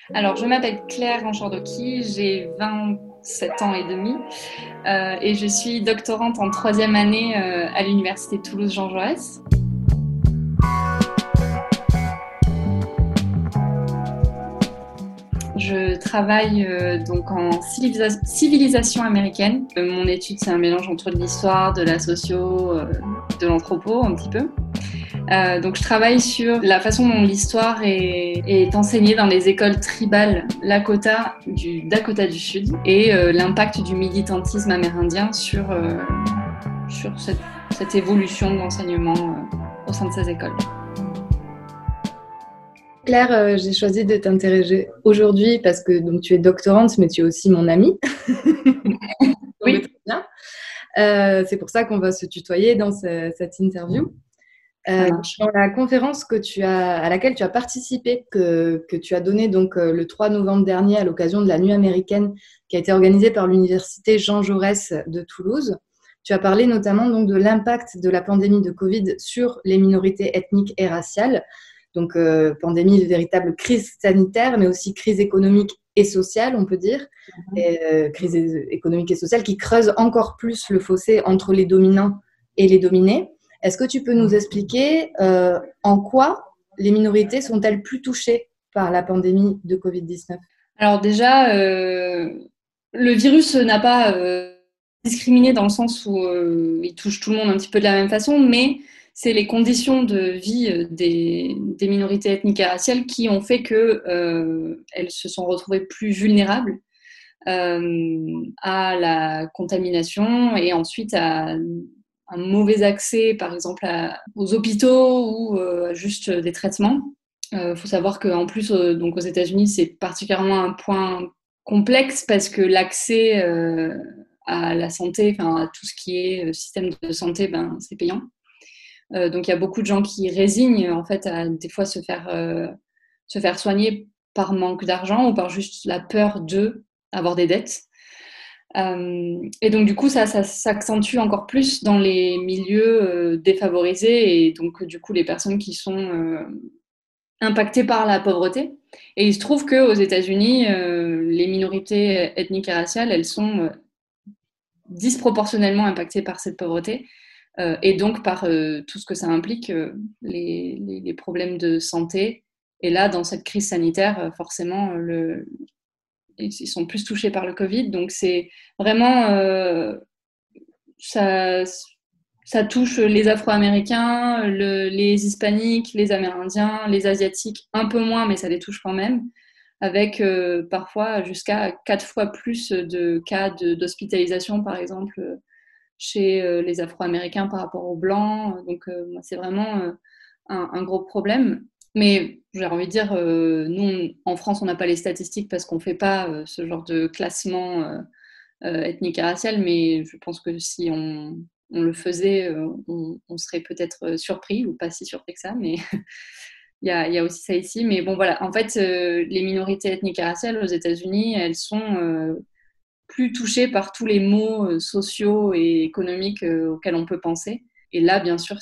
Alors, je m'appelle Claire Ranchardoki, j'ai 27 ans et demi et je suis doctorante en troisième année à l'Université de Toulouse-Jean Jaurès. Je travaille donc en civilisation américaine. Mon étude, c'est un mélange entre de l'histoire, de la socio, de l'anthropo un petit peu. Donc je travaille sur la façon dont l'histoire est enseignée dans les écoles tribales Dakota du Sud et l'impact du militantisme amérindien sur cette évolution de l'enseignement au sein de ces écoles. Claire, j'ai choisi de t'interroger aujourd'hui parce que donc, tu es doctorante, mais tu es aussi mon amie. Donc, Oui, très bien. C'est pour ça qu'on va se tutoyer dans cette interview. ça marche. Dans la conférence à laquelle tu as participé, que tu as donnée donc, le 3 novembre dernier à l'occasion de la Nuit américaine qui a été organisée par l'Université Jean Jaurès de Toulouse, tu as parlé notamment donc, de l'impact de la pandémie de Covid sur les minorités ethniques et raciales. Donc, pandémie, de véritable crise sanitaire, mais aussi crise économique et sociale, on peut dire. Et, crise économique et sociale qui creuse encore plus le fossé entre les dominants et les dominés. Est-ce que tu peux nous expliquer en quoi les minorités sont-elles plus touchées par la pandémie de Covid-19 ? Alors déjà, le virus n'a pas discriminé dans le sens où il touche tout le monde un petit peu de la même façon, mais c'est les conditions de vie des minorités ethniques et raciales qui ont fait que elles se sont retrouvées plus vulnérables à la contamination et ensuite à un mauvais accès, par exemple, aux hôpitaux ou juste des traitements. Faut savoir qu'en plus, donc aux États-Unis, c'est particulièrement un point complexe parce que l'accès à la santé, enfin à tout ce qui est système de santé, ben c'est payant. Donc il y a beaucoup de gens qui résignent en fait à des fois se faire soigner par manque d'argent ou par juste la peur de avoir des dettes. Et donc du coup ça s'accentue encore plus dans les milieux défavorisés et donc du coup les personnes qui sont impactées par la pauvreté. Et il se trouve qu'aux États-Unis, les minorités ethniques et raciales, elles sont disproportionnellement impactées par cette pauvreté et donc par tout ce que ça implique, les problèmes de santé. Et là, dans cette crise sanitaire, forcément, ils sont plus touchés par le Covid. Donc c'est vraiment ça, ça touche les Afro-Américains, les Hispaniques, les Amérindiens, les Asiatiques, un peu moins, mais ça les touche quand même, avec parfois jusqu'à 4 fois plus de cas d'hospitalisation, par exemple, chez les Afro-Américains par rapport aux Blancs. Donc, c'est vraiment un gros problème. Mais j'ai envie de dire, nous, en France, on n'a pas les statistiques parce qu'on ne fait pas ce genre de classement ethnique et racial, mais je pense que si on le faisait, on serait peut-être surpris, ou pas si surpris que ça, mais il y a aussi ça ici. Mais bon, voilà, en fait, les minorités ethniques et raciales aux États-Unis, elles sont plus touchées par tous les maux sociaux et économiques auxquels on peut penser. Et là, bien sûr,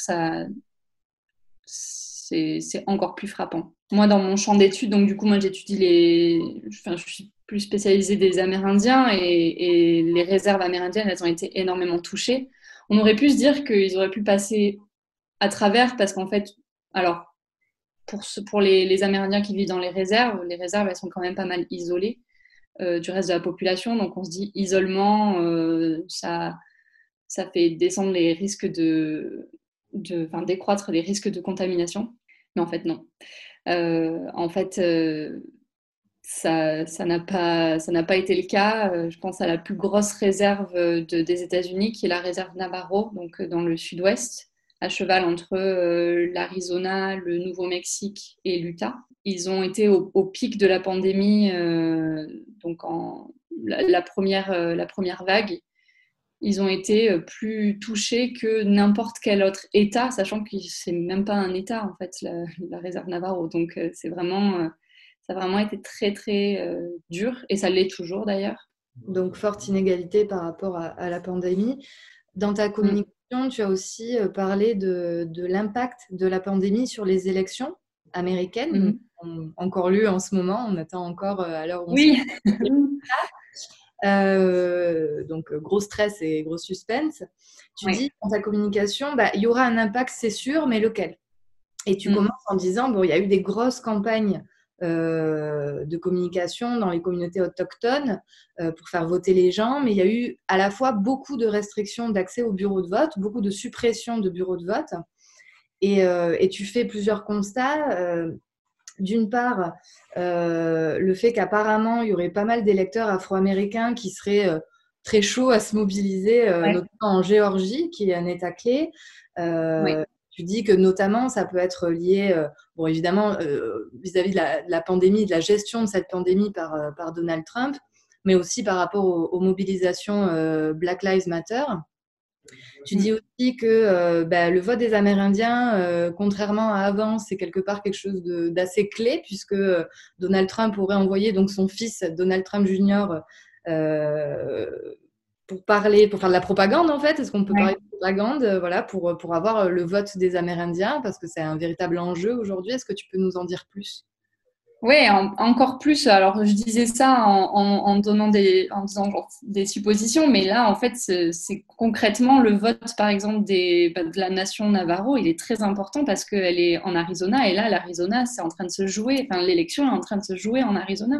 c'est encore plus frappant. Moi, dans mon champ d'études, donc du coup, moi, j'étudie enfin, je suis plus spécialisée des Amérindiens et les réserves amérindiennes, elles ont été énormément touchées. On aurait pu se dire qu'ils auraient pu passer à travers parce qu'en fait, alors, pour les Amérindiens qui vivent dans les réserves, elles sont quand même pas mal isolées du reste de la population. Donc, on se dit isolement, ça fait descendre les risques enfin, décroître les risques de contamination. Mais en fait, non. En fait, ça n'a pas été le cas. Je pense à la plus grosse réserve des États-Unis, qui est la réserve Navarro, donc dans le sud-ouest, à cheval entre l'Arizona, le Nouveau-Mexique et l'Utah. Ils ont été au pic de la pandémie, donc la première vague. Ils ont été plus touchés que n'importe quel autre État, sachant que c'est même pas un État en fait, la réserve Navarro. Donc ça a vraiment été très très dur et ça l'est toujours d'ailleurs. Donc, forte inégalité par rapport à la pandémie. Dans ta Mm. communication, tu as aussi parlé de l'impact de la pandémie sur les élections américaine, Mhm. encore lue en ce moment. On attend encore à l'heure où on se Oui. donc gros stress et gros suspense. Tu Oui. dis dans ta communication, bah, il y aura un impact, c'est sûr, mais lequel? Et tu Mm. commences en disant, bon, il y a eu des grosses campagnes de communication dans les communautés autochtones pour faire voter les gens, mais il y a eu à la fois beaucoup de restrictions d'accès aux bureaux de vote, beaucoup de suppression de bureaux de vote, et tu fais plusieurs constats. D'une part, le fait qu'apparemment, il y aurait pas mal d'électeurs afro-américains qui seraient très chauds à se mobiliser, Ouais. notamment en Géorgie, qui est un État clé. Oui. Tu dis que notamment, ça peut être lié, bon, évidemment, vis-à-vis de la pandémie, de la gestion de cette pandémie par Donald Trump, mais aussi par rapport aux mobilisations Black Lives Matter. Tu dis Mm. aussi que bah, le vote des Amérindiens, contrairement à avant, c'est quelque part quelque chose d'assez clé, puisque Donald Trump aurait envoyé donc son fils, Donald Trump Jr., euh, pour faire de la propagande, en fait. Est-ce qu'on peut Ouais. parler de propagande, voilà, pour avoir le vote des Amérindiens, parce que c'est un véritable enjeu aujourd'hui. Est-ce que tu peux nous en dire plus? Oui, encore plus. Alors, je disais ça en donnant en disant genre, des suppositions, mais là, en fait, c'est concrètement le vote, par exemple, de la nation Navarro, il est très important parce qu'elle est en Arizona, et là, l'Arizona, c'est en train de se jouer, enfin, l'élection est en train de se jouer en Arizona.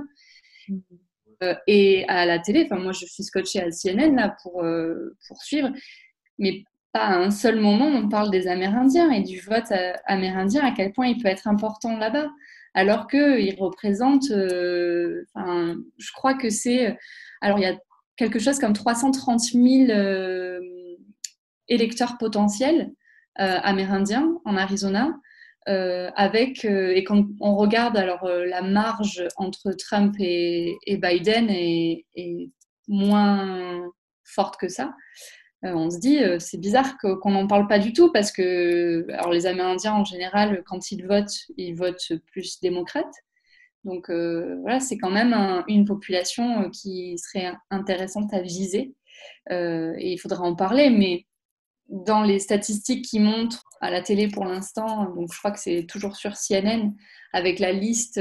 Et à la télé, enfin, moi, je suis scotchée à CNN là pour suivre, mais pas à un seul moment on parle des Amérindiens et du vote amérindien, à quel point il peut être important là-bas, alors qu'ils représentent, enfin, je crois que c'est, alors il y a quelque chose comme 330 000 électeurs potentiels amérindiens en Arizona. Et quand on regarde alors la marge entre Trump et Biden est moins forte que ça. On se dit, c'est bizarre qu'on n'en parle pas du tout parce que alors les Amérindiens, en général, quand ils votent plus démocrate. Donc voilà, c'est quand même une population qui serait intéressante à viser. Et il faudra en parler, mais dans les statistiques qui montrent à la télé pour l'instant, donc je crois que c'est toujours sur CNN, avec la liste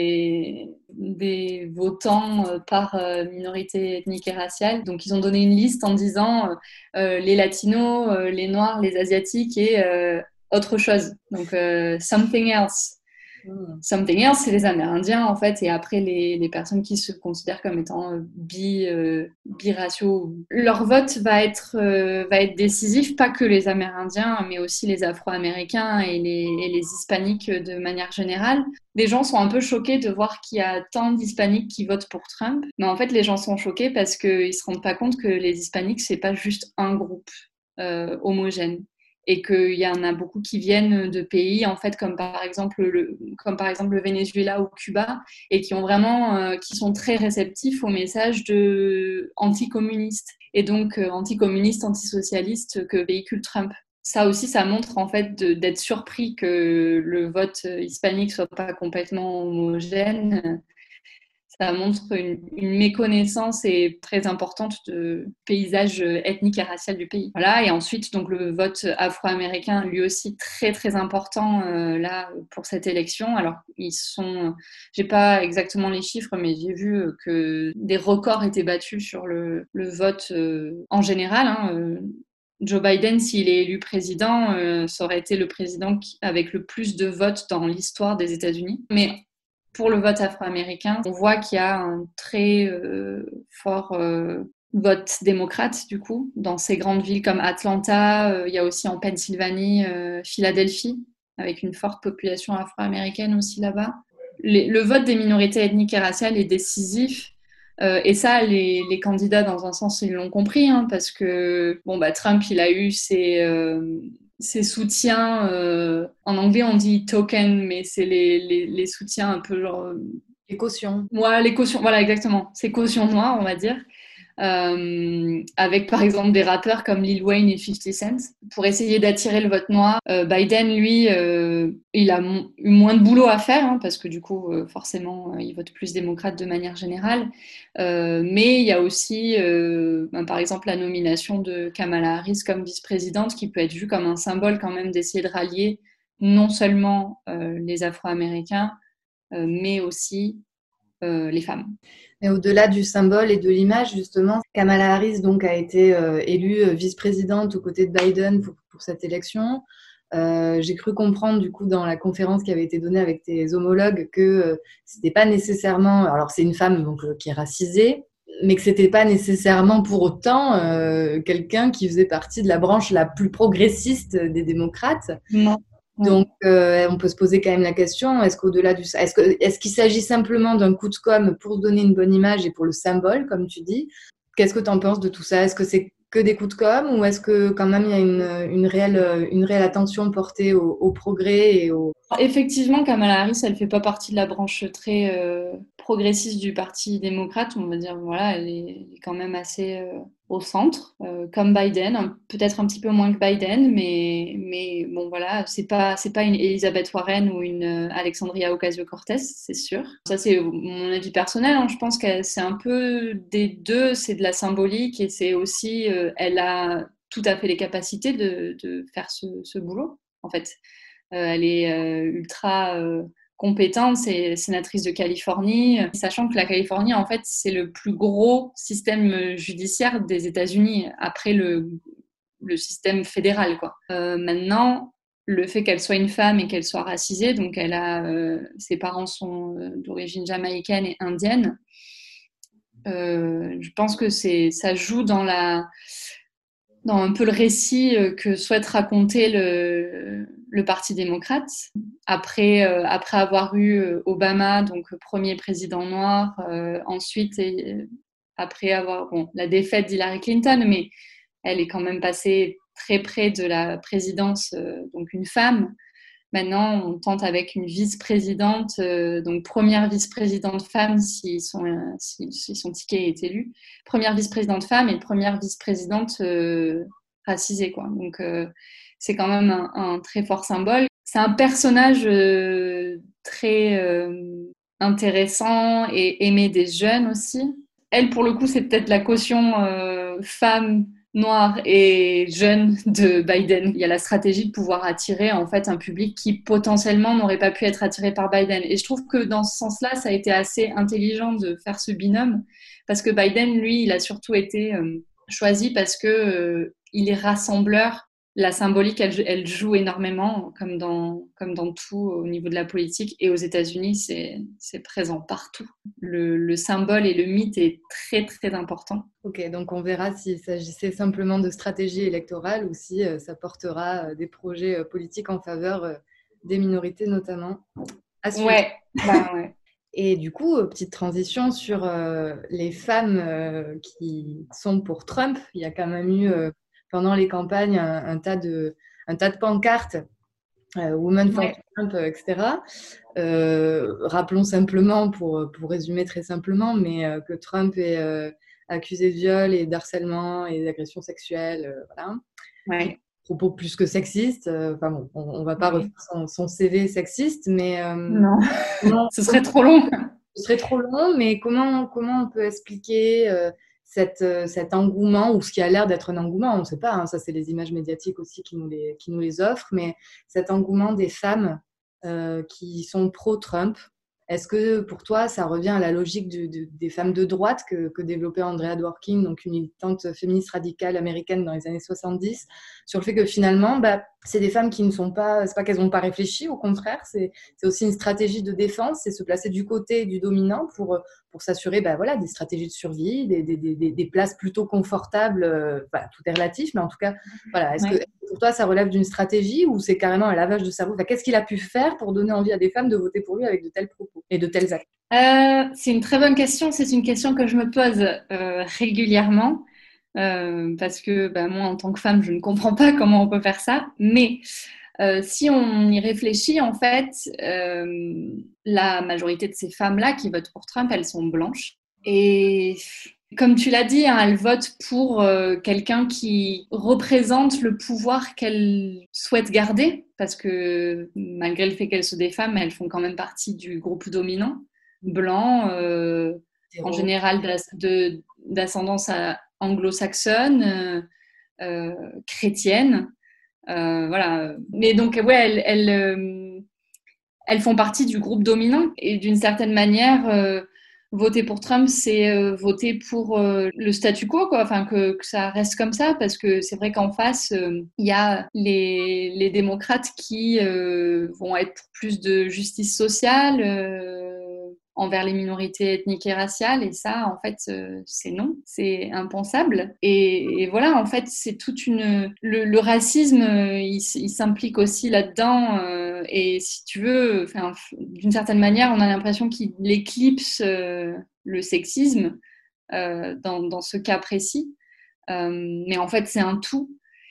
des votants par minorité ethnique et raciale. Donc ils ont donné une liste en disant les latinos, les noirs, les asiatiques et autre chose. Donc something else. Hmm. Something else, c'est les Amérindiens, en fait, et après les personnes qui se considèrent comme étant biraciaux. Leur vote va être décisif, pas que les Amérindiens, mais aussi les Afro-Américains et les Hispaniques de manière générale. Les gens sont un peu choqués de voir qu'il y a tant d'Hispaniques qui votent pour Trump, mais en fait, les gens sont choqués parce qu'ils se rendent pas compte que les Hispaniques, c'est pas juste un groupe homogène et qu'il y en a beaucoup qui viennent de pays en fait comme par exemple le Venezuela ou Cuba et qui ont vraiment qui sont très réceptifs au message de anticommunistes et donc anticommunistes antisocialistes que véhicule Trump. Ça aussi, ça montre en fait d'être surpris que le vote hispanique soit pas complètement homogène. Ça montre une méconnaissance et très importante de paysage ethnique et racial du pays. Voilà, et ensuite, donc le vote afro-américain, lui aussi très très important là pour cette élection. Alors, j'ai pas exactement les chiffres, mais j'ai vu que des records étaient battus sur le vote en général. Joe Biden, s'il est élu président, ça aurait été le président avec le plus de votes dans l'histoire des États-Unis. Mais pour le vote afro-américain, on voit qu'il y a un très fort vote démocrate, du coup, dans ces grandes villes comme Atlanta, il y a aussi en Pennsylvanie, Philadelphie, avec une forte population afro-américaine aussi là-bas. Le vote des minorités ethniques et raciales est décisif. Et ça, les candidats, dans un sens, ils l'ont compris, hein, parce que bon, bah, Trump, il a eu ses soutiens. En anglais, on dit token, mais c'est les soutiens un peu genre. Les cautions. Ouais, les cautions, voilà, exactement. C'est caution noire, on va dire. Avec par exemple des rappeurs comme Lil Wayne et 50 Cent pour essayer d'attirer le vote noir. Biden, lui, il a eu moins de boulot à faire hein, parce que du coup, forcément, il vote plus démocrate de manière générale. Mais il y a aussi, par exemple, la nomination de Kamala Harris comme vice-présidente qui peut être vue comme un symbole quand même d'essayer de rallier non seulement les Afro-Américains, mais aussi les femmes. Mais au-delà du symbole et de l'image, justement, Kamala Harris donc, a été élue vice-présidente aux côtés de Biden pour cette élection. J'ai cru comprendre, du coup, dans la conférence qui avait été donnée avec tes homologues, que c'était pas nécessairement. Alors, c'est une femme donc, qui est racisée, mais que c'était pas nécessairement pour autant quelqu'un qui faisait partie de la branche la plus progressiste des démocrates. Non. Ouais. Donc, on peut se poser quand même la question, est-ce qu'au-delà du, est-ce qu'il s'agit simplement d'un coup de com pour donner une bonne image et pour le symbole, comme tu dis? Qu'est-ce que tu en penses de tout ça? Est-ce que c'est que des coups de com ou est-ce que quand même il y a une réelle attention portée au progrès et au... Effectivement, Kamala Harris, elle fait pas partie de la branche très progressiste du Parti démocrate. On va dire, voilà, elle est quand même assez au centre, comme Biden, peut-être un petit peu moins que Biden, mais bon, voilà, c'est pas une Elizabeth Warren ou une Alexandria Ocasio-Cortez, c'est sûr. Ça, c'est mon avis personnel, hein. Je pense que c'est un peu des deux, c'est de la symbolique et c'est aussi, elle a tout à fait les capacités de faire ce boulot, en fait. Elle est ultra compétente, c'est sénatrice de Californie, sachant que la Californie, en fait, c'est le plus gros système judiciaire des États-Unis après le système fédéral, quoi. Maintenant, le fait qu'elle soit une femme et qu'elle soit racisée, donc ses parents sont d'origine jamaïcaine et indienne. Je pense que ça joue dans un peu le récit que souhaite raconter le Parti démocrate. Après avoir eu Obama, donc premier président noir, ensuite, après avoir la défaite d'Hillary Clinton, mais elle est quand même passée très près de la présidence, donc une femme. Maintenant, on tente avec une vice-présidente, donc première vice-présidente femme si son ticket est élu, première vice-présidente femme et première vice-présidente racisée, quoi. Donc, c'est quand même un très fort symbole. C'est un personnage très intéressant et aimé des jeunes aussi. Elle, pour le coup, c'est peut-être la caution femme noire et jeune de Biden. Il y a la stratégie de pouvoir attirer en fait un public qui potentiellement n'aurait pas pu être attiré par Biden. Et je trouve que dans ce sens-là, ça a été assez intelligent de faire ce binôme parce que Biden, lui, il a surtout été choisi parce que il est rassembleur. La symbolique, elle joue énormément, comme dans tout au niveau de la politique. Et aux États-Unis, c'est présent partout. Le symbole et le mythe est très, très important. Ok, donc on verra s'il s'agissait simplement de stratégie électorale ou si ça portera des projets politiques en faveur des minorités notamment. À suivre. Ouais, bah ouais. Et du coup, petite transition sur les femmes qui sont pour Trump. Il y a quand même eu pendant les campagnes un tas de pancartes Women for Ouais. Trump, etc. Rappelons simplement, pour résumer très simplement, mais que Trump est accusé de viol et d'harcèlement et d'agression sexuelle, voilà. Ouais. Propos plus que sexistes. Enfin bon, on va pas refaire Oui. son CV sexiste, mais Non, comment, ce serait trop long. ce serait trop long, mais comment on peut expliquer cet engouement, ou ce qui a l'air d'être un engouement, on ne sait pas, hein, ça c'est les images médiatiques aussi qui nous les offrent, mais cet engouement des femmes qui sont pro-Trump. Est-ce que pour toi, ça revient à la logique des femmes de droite que développait Andrea Dworkin, donc une militante féministe radicale américaine dans les années 70, sur le fait que finalement, bah, c'est des femmes qui ne sont pas, c'est pas qu'elles n'ont pas réfléchi, au contraire, c'est aussi une stratégie de défense, c'est se placer du côté du dominant pour s'assurer bah, voilà, des stratégies de survie, des places plutôt confortables, voilà, tout est relatif, mais en tout cas, voilà, est-ce que Ouais. pour toi, ça relève d'une stratégie ou c'est carrément un lavage de cerveau? Enfin, qu'est-ce qu'il a pu faire pour donner envie à des femmes de voter pour lui avec de tels propos et de tels actes? C'est une très bonne question. C'est une question que je me pose régulièrement parce que bah, moi, en tant que femme, je ne comprends pas comment on peut faire ça. Mais si on y réfléchit, en fait, la majorité de ces femmes-là qui votent pour Trump, elles sont blanches. Et comme tu l'as dit, hein, elles votent pour quelqu'un qui représente le pouvoir qu'elles souhaitent garder, parce que malgré le fait qu'elles soient des femmes, elles font quand même partie du groupe dominant, blanc, en Zéro. général d'ascendance anglo-saxonne, chrétienne. Voilà. Mais donc, ouais, elles font partie du groupe dominant et d'une certaine manière, voter pour Trump, c'est voter pour le statu quo, quoi. Enfin, que ça reste comme ça, parce que c'est vrai qu'en face, il y a les démocrates qui vont être pour plus de justice sociale envers les minorités ethniques et raciales, et ça, en fait, c'est non, c'est impensable. Et voilà, en fait, c'est toute une... Le racisme, il s'implique aussi là-dedans, et si tu veux, enfin, d'une certaine manière, on a l'impression qu'il éclipse le sexisme dans ce cas précis. Mais en fait, c'est un tout.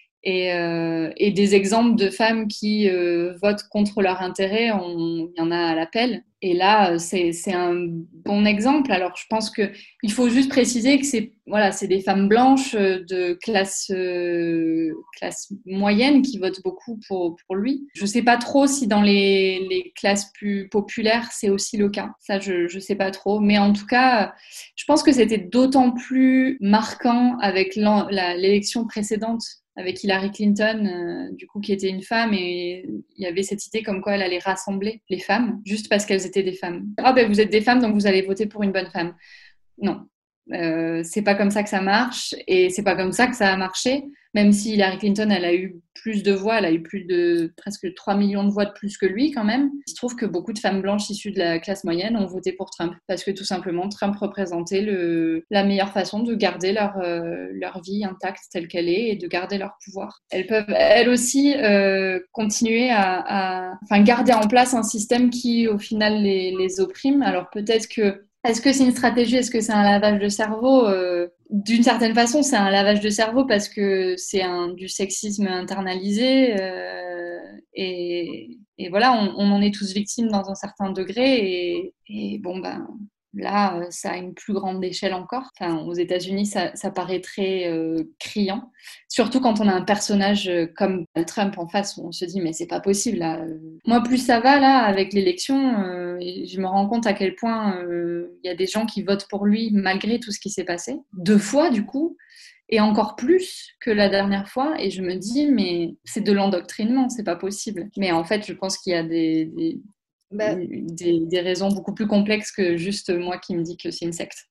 Et des exemples de femmes qui votent contre leur intérêt, il y en a à l'appel. Et là, c'est un bon exemple. Alors, je pense qu'il faut juste préciser que c'est des femmes blanches de classe moyenne qui votent beaucoup pour lui. Je ne sais pas trop si dans les classes plus populaires, c'est aussi le cas. Ça, je ne sais pas trop. Mais en tout cas, je pense que c'était d'autant plus marquant avec l'élection précédente avec Hillary Clinton, du coup, qui était une femme, et il y avait cette idée comme quoi elle allait rassembler les femmes, juste parce qu'elles étaient des femmes. Ah ben vous êtes des femmes, donc vous allez voter pour une bonne femme. Non, c'est pas comme ça que ça marche, et c'est pas comme ça que ça a marché, même si Hillary Clinton, elle a eu plus de voix, elle a eu plus de presque 3 millions de voix de plus que lui quand même. Il se trouve que beaucoup de femmes blanches issues de la classe moyenne ont voté pour Trump, parce que tout simplement, Trump représentait la meilleure façon de garder leur vie intacte telle qu'elle est et de garder leur pouvoir. Elles peuvent, elles aussi, continuer enfin, garder en place un système qui, au final, les opprime. Alors peut-être que est-ce que c'est une stratégie? Est-ce que c'est un lavage de cerveau? D'une certaine façon, c'est un lavage de cerveau parce que c'est du sexisme internalisé et voilà, on en est tous victimes dans un certain degré et bon ben là, ça a une plus grande échelle encore. Enfin, aux États-Unis, ça paraît très criant, surtout quand on a un personnage comme Trump en face où on se dit mais c'est pas possible là. Moi, plus ça va là avec l'élection, je me rends compte à quel point il y a des gens qui votent pour lui malgré tout ce qui s'est passé. 2 fois du coup, et encore plus que la dernière fois. Et je me dis mais c'est de l'endoctrinement, c'est pas possible. Mais en fait, je pense qu'il y a Bah, des raisons beaucoup plus complexes que juste moi qui me dis que c'est une secte.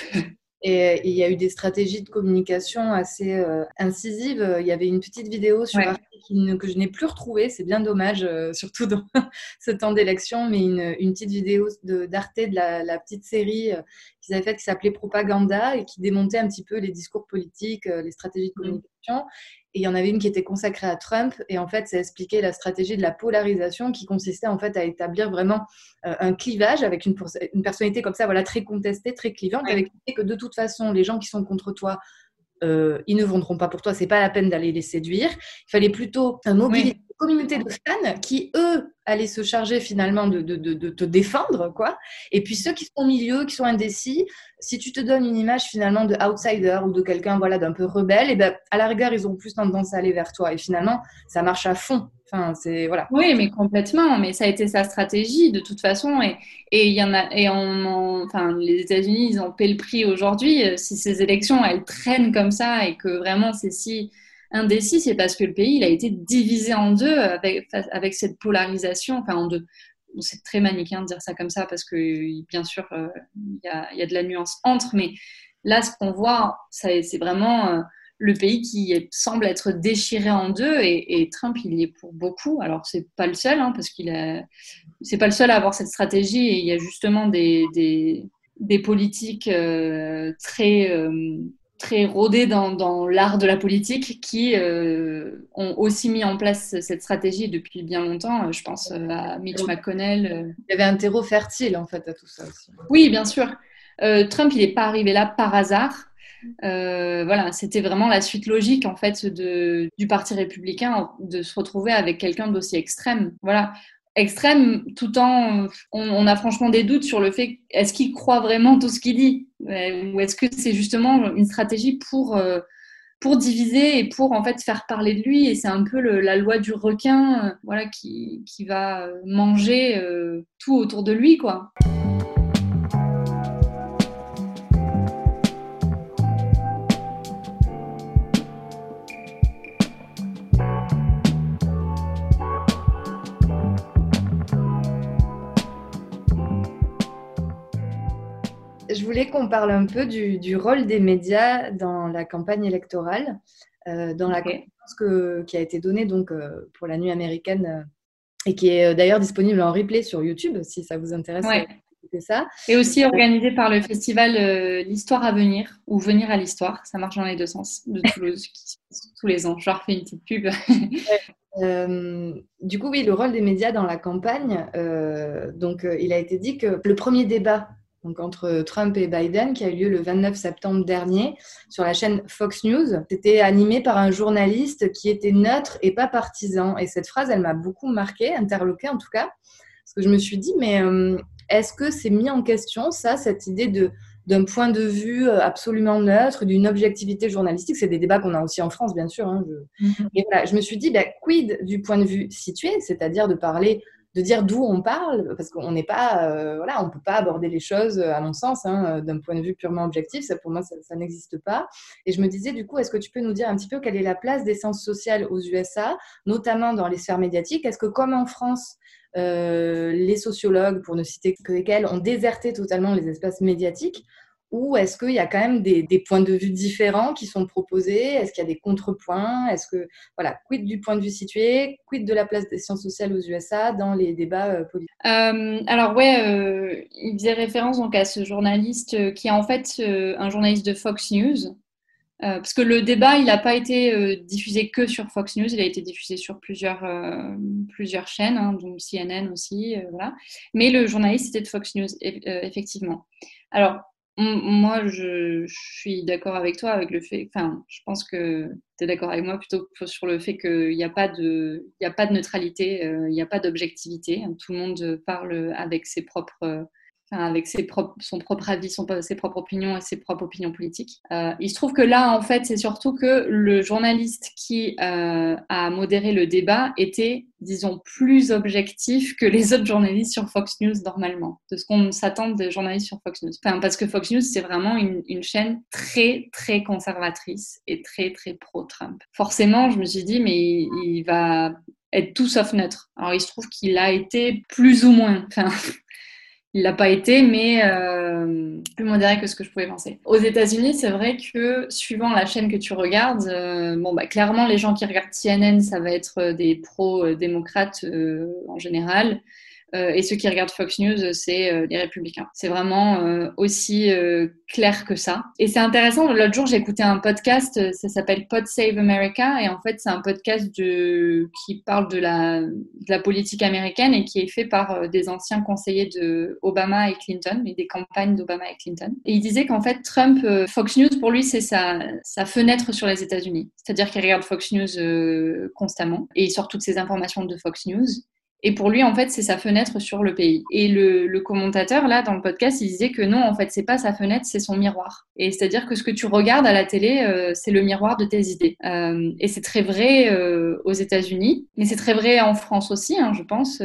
et il y a eu des stratégies de communication assez incisives. Il y avait une petite vidéo sur Ouais. Arte que je n'ai plus retrouvée, c'est bien dommage, surtout dans ce temps d'élection, mais une petite vidéo d'Arte de la petite série qu'ils avaient faite qui s'appelait Propaganda et qui démontait un petit peu les discours politiques, les stratégies de communication. Et il y en avait une qui était consacrée à Trump, et en fait, ça expliquait la stratégie de la polarisation qui consistait en fait à établir vraiment un clivage avec une personnalité comme ça, voilà, très contestée, très clivante, avec l'idée que de toute façon, les gens qui sont contre toi, ils ne voteront pas pour toi, c'est pas la peine d'aller les séduire. Il fallait plutôt mobiliser une communauté de fans qui, eux, allaient se charger finalement de te défendre, quoi. Et puis ceux qui sont au milieu, qui sont indécis, si tu te donnes une image finalement de outsider ou de quelqu'un voilà, d'un peu rebelle, et ben, à la rigueur, ils ont plus tendance à aller vers toi. Et finalement, ça marche à fond. Enfin, c'est, voilà. Oui, mais complètement. Mais ça a été sa stratégie de toute façon. Et il y en a, enfin, les États-Unis, ils ont payé le prix aujourd'hui. Si ces élections, elles traînent comme ça et que vraiment c'est si indécis, c'est parce que le pays, il a été divisé en deux avec cette polarisation, enfin en deux. C'est très manichéen de dire ça comme ça parce que, bien sûr, il y a de la nuance entre. Mais là, ce qu'on voit, c'est vraiment le pays qui semble être déchiré en deux et Trump, il y est pour beaucoup. Alors, c'est pas le seul, hein, parce c'est pas le seul à avoir cette stratégie et il y a justement des politiques très rodés dans l'art de la politique qui ont aussi mis en place cette stratégie depuis bien longtemps. Je pense à Mitch McConnell. Il y avait un terreau fertile en fait à tout ça aussi. Oui, bien sûr. Trump, il n'est pas arrivé là par hasard. Voilà, c'était vraiment la suite logique en fait du Parti républicain de se retrouver avec quelqu'un d'aussi extrême. Voilà, extrême tout on a franchement des doutes sur le fait est-ce qu'il croit vraiment tout ce qu'il dit ou est-ce que c'est justement une stratégie pour diviser et pour en fait faire parler de lui et c'est un peu la loi du requin voilà qui va manger tout autour de lui quoi. voulais qu'on parle un peu du rôle des médias dans la campagne électorale, dans la Ok. conférence qui a été donnée donc, pour la nuit américaine et qui est d'ailleurs disponible en replay sur YouTube, si ça vous intéresse Ouais. d'écouter ça. Et aussi organisé par le festival L'Histoire à venir ou Venir à l'Histoire. Ça marche dans les deux sens, de Toulouse, qui se passe tous les ans. Je leur fais une petite pub. Du coup, oui, le rôle des médias dans la campagne. Donc, il a été dit que le premier débat donc, entre Trump et Biden, qui a eu lieu le 29 septembre dernier sur la chaîne Fox News, c'était animé par un journaliste qui était neutre et pas partisan. Et cette phrase, elle m'a beaucoup marquée, interloquée en tout cas, parce que je me suis dit, mais est-ce que c'est mis en question, ça, cette idée d'un point de vue absolument neutre, d'une objectivité journalistique? C'est des débats qu'on a aussi en France, bien sûr. Hein, Et voilà, je me suis dit, quid du point de vue situé, c'est-à-dire de parler, de dire d'où on parle, parce qu'on n'est pas, voilà, on peut pas aborder les choses, à mon sens, hein, d'un point de vue purement objectif. Ça, pour moi, ça n'existe pas. Et je me disais, du coup, est-ce que tu peux nous dire un petit peu quelle est la place des sciences sociales aux USA, notamment dans les sphères médiatiques? Est-ce que, comme en France, les sociologues, pour ne citer que lesquels, ont déserté totalement les espaces médiatiques? Ou est-ce qu'il y a quand même des points de vue différents qui sont proposés? Est-ce qu'il y a des contrepoints? Voilà, quid du point de vue situé? Quid de la place des sciences sociales aux USA dans les débats politiques? Alors ouais, il faisait référence donc à ce journaliste qui est en fait un journaliste de Fox News. Parce que le débat, il n'a pas été diffusé que sur Fox News, il a été diffusé sur plusieurs chaînes, hein, dont CNN aussi, voilà. Mais le journaliste était de Fox News, effectivement. Alors, moi, je suis d'accord avec toi avec le fait, enfin, je pense que tu es d'accord avec moi plutôt sur le fait qu'il n'y a pas il y a pas de neutralité, il n'y a pas d'objectivité. Tout le monde parle avec ses propres avec son propre avis, ses propres opinions et ses propres opinions politiques. Il se trouve que là, en fait, c'est surtout que le journaliste qui a modéré le débat était, disons, plus objectif que les autres journalistes sur Fox News normalement, de ce qu'on s'attend des journalistes sur Fox News. Enfin, parce que Fox News, c'est vraiment une chaîne très, très conservatrice et très, très pro-Trump. Forcément, je me suis dit, mais il va être tout sauf neutre. Alors, il se trouve qu'il a été plus ou moins. Enfin, il l'a pas été, mais plus modéré que ce que je pouvais penser. Aux États-Unis, c'est vrai que suivant la chaîne que tu regardes, clairement, les gens qui regardent CNN, ça va être des pro-démocrates en général. Et ceux qui regardent Fox News, c'est les républicains. C'est vraiment aussi clair que ça. Et c'est intéressant, l'autre jour, j'ai écouté un podcast, ça s'appelle Pod Save America, et en fait, c'est un podcast qui parle de la politique américaine et qui est fait par des anciens conseillers de Obama et Clinton, et des campagnes d'Obama et Clinton. Et il disait qu'en fait, Trump, Fox News, pour lui, c'est sa fenêtre sur les États-Unis. C'est-à-dire qu'il regarde Fox News constamment, et il sort toutes ses informations de Fox News. Et pour lui, en fait, c'est sa fenêtre sur le pays. Et le commentateur, là, dans le podcast, il disait que non, en fait, c'est pas sa fenêtre, c'est son miroir. Et c'est-à-dire que ce que tu regardes à la télé, c'est le miroir de tes idées. Et c'est très vrai aux États-Unis, mais c'est très vrai en France aussi, hein, je pense.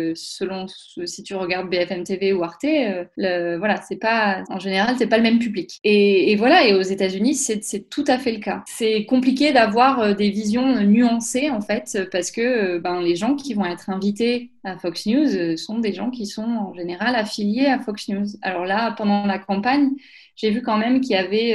Si tu regardes BFM TV ou Arte, voilà, c'est pas, en général, c'est pas le même public. Et voilà, et aux États-Unis, c'est tout à fait le cas. C'est compliqué d'avoir des visions nuancées, en fait, parce que les gens qui vont être invités à Fox News sont des gens qui sont en général affiliés à Fox News. Alors là, pendant la campagne, j'ai vu quand même qu'il y avait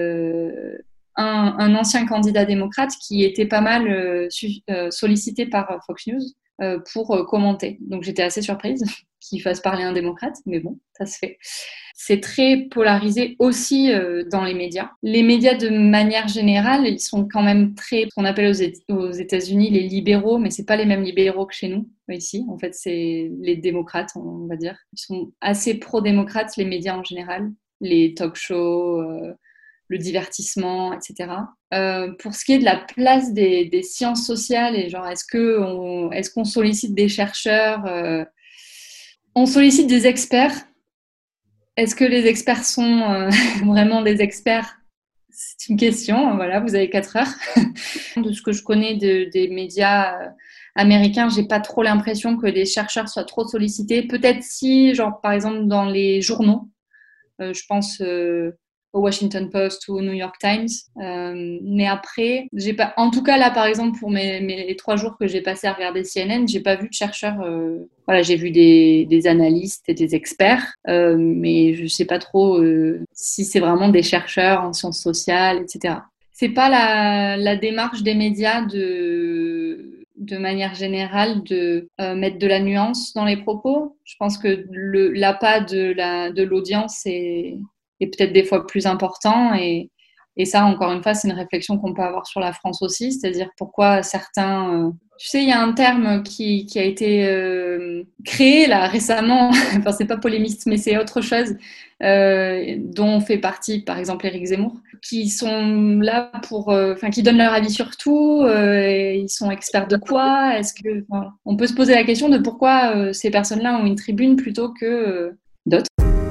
un ancien candidat démocrate qui était pas mal sollicité par Fox News pour commenter. Donc j'étais assez surprise qu'il fasse parler un démocrate, mais bon, ça se fait. C'est très polarisé aussi dans les médias. Les médias, de manière générale, ils sont quand même très, ce qu'on appelle aux États-Unis les libéraux, mais c'est pas les mêmes libéraux que chez nous ici. En fait, c'est les démocrates, on va dire. Ils sont assez pro-démocrates, les médias en général, les talk-shows, le divertissement, etc. Pour ce qui est de la place des sciences sociales et genre est-ce qu'on sollicite des chercheurs, on sollicite des experts. Est-ce que les experts sont vraiment des experts? C'est une question. Voilà, vous avez 4 heures. De ce que je connais des médias américains, j'ai pas trop l'impression que les chercheurs soient trop sollicités. Peut-être si, genre par exemple dans les journaux, je pense au Washington Post ou au New York Times. Mais après, j'ai pas. En tout cas, là, par exemple, pour mes 3 jours que j'ai passé à regarder CNN, j'ai pas vu de chercheurs. Voilà, j'ai vu des analystes et des experts, mais je sais pas trop si c'est vraiment des chercheurs en sciences sociales, etc. C'est pas la démarche des médias de manière générale de mettre de la nuance dans les propos. Je pense que l'appât de l'audience est peut-être des fois plus important et ça, encore une fois, c'est une réflexion qu'on peut avoir sur la France aussi, c'est-à-dire pourquoi certains... tu sais, il y a un terme qui a été créé là récemment, enfin c'est pas polémiste, mais c'est autre chose, dont fait partie par exemple Éric Zemmour, qui sont là pour, qui donnent leur avis sur tout, et ils sont experts de quoi? Est-ce que, on peut se poser la question de pourquoi ces personnes-là ont une tribune plutôt que d'autres.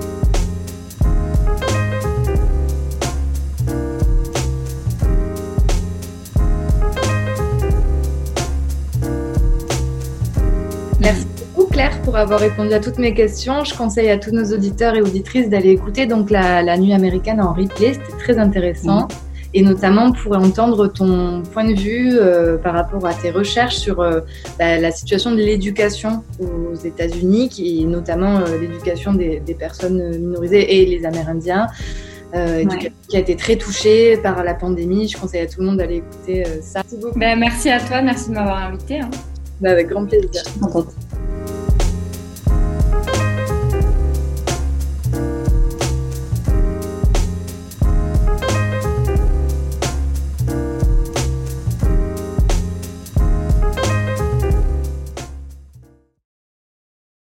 Merci beaucoup Claire pour avoir répondu à toutes mes questions. Je conseille à tous nos auditeurs et auditrices d'aller écouter donc la nuit américaine en replay, c'était très intéressant. Et notamment pour entendre ton point de vue par rapport à tes recherches sur la situation de l'éducation aux États-Unis, et notamment l'éducation des personnes minorisées et les Amérindiens, qui a été très touchée par la pandémie. Je conseille à tout le monde d'aller écouter ça. Merci à toi, merci de m'avoir invitée. Avec grand plaisir. Je suis contente.